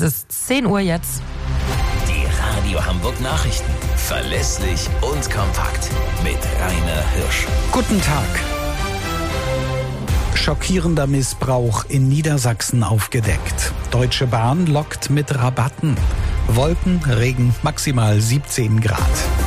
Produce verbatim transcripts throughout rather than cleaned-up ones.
Es ist zehn Uhr jetzt. Die Radio Hamburg Nachrichten. Verlässlich und kompakt. Mit Rainer Hirsch. Guten Tag. Schockierender Missbrauch in Niedersachsen aufgedeckt. Deutsche Bahn lockt mit Rabatten. Wolken, Regen, maximal siebzehn Grad.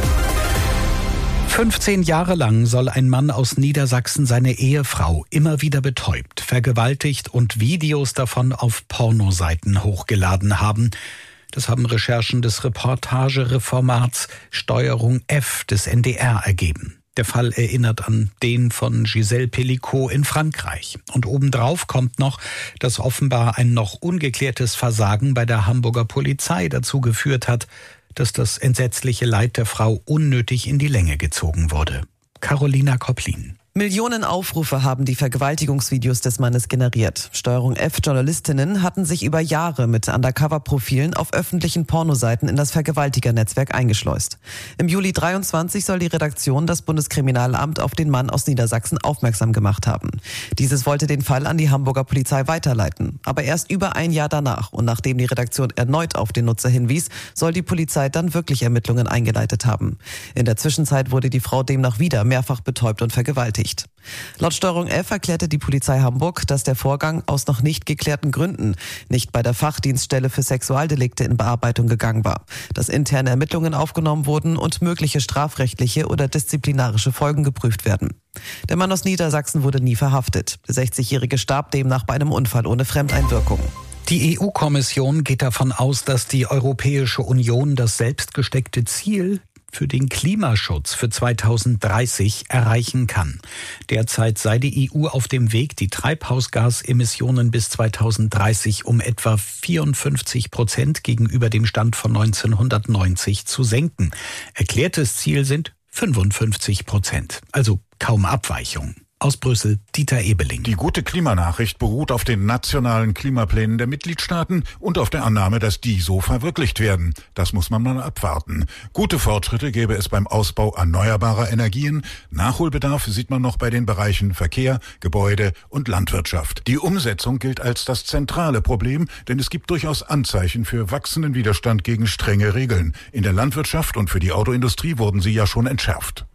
fünfzehn Jahre lang soll ein Mann aus Niedersachsen seine Ehefrau immer wieder betäubt, vergewaltigt und Videos davon auf Pornoseiten hochgeladen haben. Das haben Recherchen des Reportagereformats Steuerung F des N D R ergeben. Der Fall erinnert an den von Gisèle Pelicot in Frankreich. Und obendrauf kommt noch, dass offenbar ein noch ungeklärtes Versagen bei der Hamburger Polizei dazu geführt hat, dass das entsetzliche Leid der Frau unnötig in die Länge gezogen wurde. Carolina Kopplin. Millionen Aufrufe haben die Vergewaltigungsvideos des Mannes generiert. Steuerung F-Journalistinnen hatten sich über Jahre mit Undercover-Profilen auf öffentlichen Pornoseiten in das Vergewaltigernetzwerk eingeschleust. Im Juli dreiundzwanzig soll die Redaktion das Bundeskriminalamt auf den Mann aus Niedersachsen aufmerksam gemacht haben. Dieses wollte den Fall an die Hamburger Polizei weiterleiten. Aber erst über ein Jahr danach und nachdem die Redaktion erneut auf den Nutzer hinwies, soll die Polizei dann wirklich Ermittlungen eingeleitet haben. In der Zwischenzeit wurde die Frau demnach wieder mehrfach betäubt und vergewaltigt. Laut Steuerung F erklärte die Polizei Hamburg, dass der Vorgang aus noch nicht geklärten Gründen nicht bei der Fachdienststelle für Sexualdelikte in Bearbeitung gegangen war, dass interne Ermittlungen aufgenommen wurden und mögliche strafrechtliche oder disziplinarische Folgen geprüft werden. Der Mann aus Niedersachsen wurde nie verhaftet. Der sechzigjährige starb demnach bei einem Unfall ohne Fremdeinwirkung. Die E U-Kommission geht davon aus, dass die Europäische Union das selbstgesteckte Ziel für den Klimaschutz für zweitausenddreißig erreichen kann. Derzeit sei die E U auf dem Weg, die Treibhausgasemissionen bis zweitausenddreißig um etwa vierundfünfzig Prozent gegenüber dem Stand von neunzehnhundertneunzig zu senken. Erklärtes Ziel sind fünfundfünfzig Prozent, also kaum Abweichung. Aus Brüssel, Dieter Ebeling. Die gute Klimanachricht beruht auf den nationalen Klimaplänen der Mitgliedstaaten und auf der Annahme, dass die so verwirklicht werden. Das muss man mal abwarten. Gute Fortschritte gäbe es beim Ausbau erneuerbarer Energien. Nachholbedarf sieht man noch bei den Bereichen Verkehr, Gebäude und Landwirtschaft. Die Umsetzung gilt als das zentrale Problem, denn es gibt durchaus Anzeichen für wachsenden Widerstand gegen strenge Regeln. In der Landwirtschaft und für die Autoindustrie wurden sie ja schon entschärft.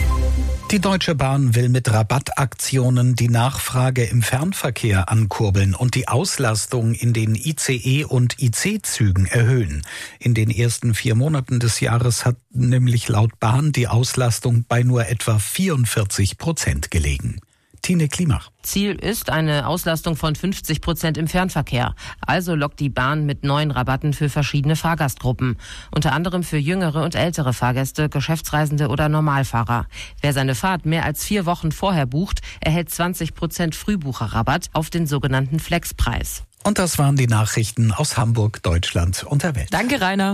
Die Deutsche Bahn will mit Rabattaktionen die Nachfrage im Fernverkehr ankurbeln und die Auslastung in den I C E- und I C-Zügen erhöhen. In den ersten vier Monaten des Jahres hat nämlich laut Bahn die Auslastung bei nur etwa vierundvierzig Prozent gelegen. Tine Klimach. Ziel ist eine Auslastung von fünfzig Prozent im Fernverkehr. Also lockt die Bahn mit neuen Rabatten für verschiedene Fahrgastgruppen. Unter anderem für jüngere und ältere Fahrgäste, Geschäftsreisende oder Normalfahrer. Wer seine Fahrt mehr als vier Wochen vorher bucht, erhält zwanzig Prozent Frühbucherrabatt auf den sogenannten Flexpreis. Und das waren die Nachrichten aus Hamburg, Deutschland und der Welt. Danke, Rainer.